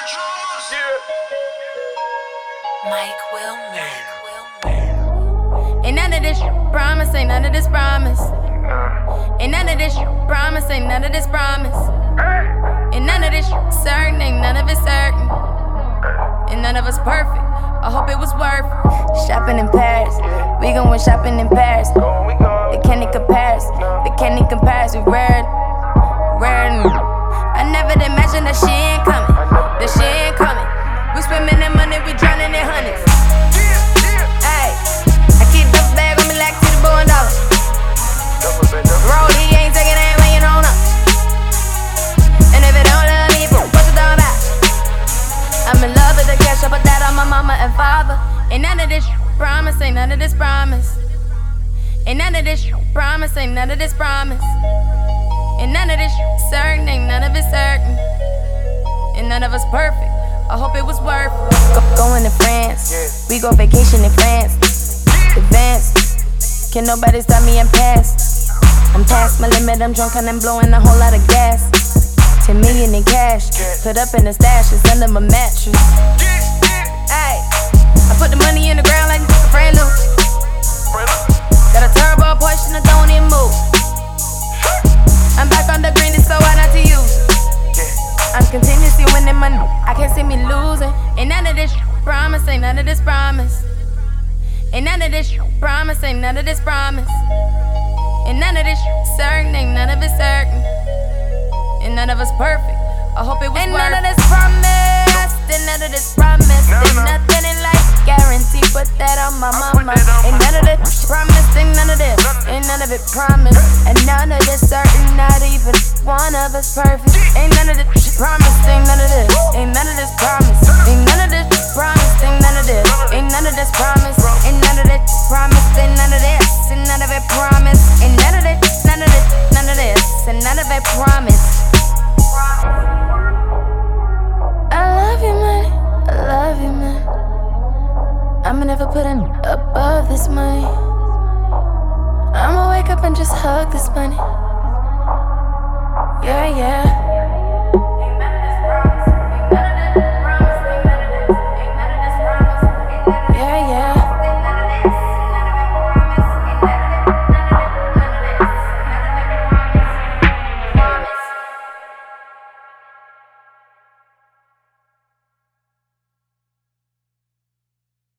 Mike Wilmer. Ain't none of this promise, ain't none of this promise. Ain't none of this promise, ain't none of this promise. Ain't none of this certain, ain't none of it certain. And none of us perfect, I hope it was worth it. Shopping in Paris, we going shopping in Paris. They can't compare us, they can't compare us. We rare. I never imagined that she ain't coming, that she ain't coming. We swimming in money, we drowning in hundreds. Ayy, I keep the bag on me like to the $1. Roll, he ain't taking that when you on up. And if it don't love me, what's it all about? I'm in love with the cash, I put that on my mama and father. Ain't none of this promise, ain't none of this promise. Ain't none of this promise, ain't none of this promise. Ain't none of this certain, ain't none of it certain. And none of us perfect, I hope it was worth it. Going to France, we go vacation in France. Advanced, can nobody stop me, I'm past. I'm past my limit, I'm drunk and I'm blowing a whole lot of gas. 10 million in cash, put up in the stash, it's under my mattress. Ayy, I put the money in the ground like a friend loose. Got a turbo Porsche and I don't even move. I'm back on the green, it's so hard not to use. I'm continuously winning money, I can't see me losing. Ain't none of this promise, ain't none of this promise. Ain't none of this promise, ain't none of this promise. Ain't none of this certain, ain't none of it certain. And none of us perfect, I hope it was worth it. Ain't none of this promise, ain't none of this promise. There's nothing in life guarantee, put that on my mama. Ain't none of this promise, ain't none of this. Ain't none of it promise, and none of this certain. Not even one of us perfect. Ain't none of this promise, ain't none of this. Ain't none of this promise, ain't none of this promise, ain't none of this. Ain't none of this promise, ain't none of this promise, ain't none of this. Ain't none of it promise, ain't none of this, none of this, none of this, and none of it promise. I love you, man. I love you, man. I'ma never put in above this money. I'ma wake up and just hug this money. Yeah, yeah.